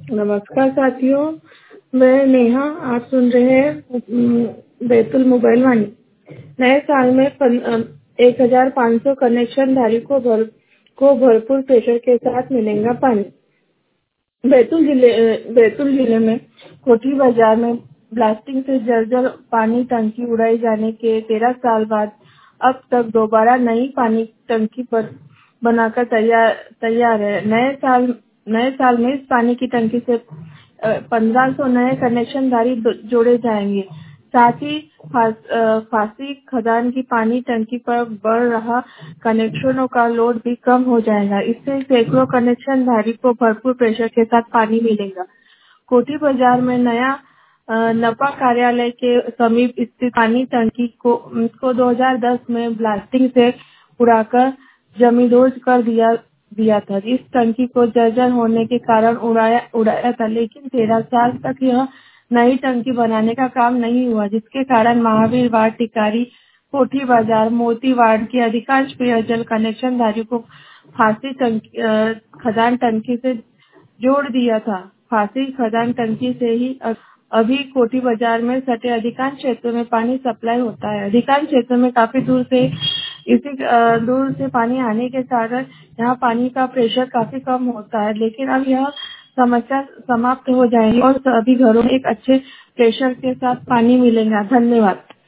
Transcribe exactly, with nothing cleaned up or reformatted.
नमस्कार साथियों, मैं नेहा। आप सुन रहे हैं उम, बैतुल मोबाइल वाणी। नए साल में एक हजार पाँच सौ कनेक्शन धारी को भर को भरपूर प्रेशर के साथ मिलेगा पानी। बैतूल जिले बैतूल जिले में कोठी बाजार में ब्लास्टिंग से जर्जर पानी टंकी उड़ाई जाने के तेरह साल बाद अब तक दोबारा नई पानी टंकी पर बनाकर तैयार तैयार है। नए साल नए साल में इस पानी की टंकी से पंद्रह सौ नए कनेक्शनधारी जोड़े जाएंगे। साथ ही फास, अ, फांसी खदान की पानी टंकी पर बढ़ रहा कनेक्शनों का लोड भी कम हो जाएगा। इससे सैकड़ों कनेक्शनधारी को भरपूर प्रेशर के साथ पानी मिलेगा। कोठी बाजार में नया अ, नपा कार्यालय के समीप स्थित पानी टंकी को, को दो हज़ार दस में ब्लास्टिंग से उड़ाकर जमींदोज कर दिया दिया था। इस टंकी को जर्जर होने के कारण उड़ाया उड़ाया था, लेकिन तेरह साल तक यह नई टंकी बनाने का काम नहीं हुआ, जिसके कारण महावीर वार्ड, टिकारी, कोठी बाजार, मोती वार्ड के अधिकांश पेयजल कनेक्शनधारियों को फांसी टंकी अ, खदान टंकी से जोड़ दिया था। फांसी खदान टंकी से ही अ- अभी कोठी बाजार में सटे अधिकांश क्षेत्रों में पानी सप्लाई होता है। अधिकांश क्षेत्रों में काफी दूर से इसी अ, दूर से पानी आने के कारण यहाँ पानी का प्रेशर काफी कम होता है, लेकिन अब यह समस्या समाप्त हो जाएगी और सभी घरों में एक अच्छे प्रेशर के साथ पानी मिलेगा। धन्यवाद।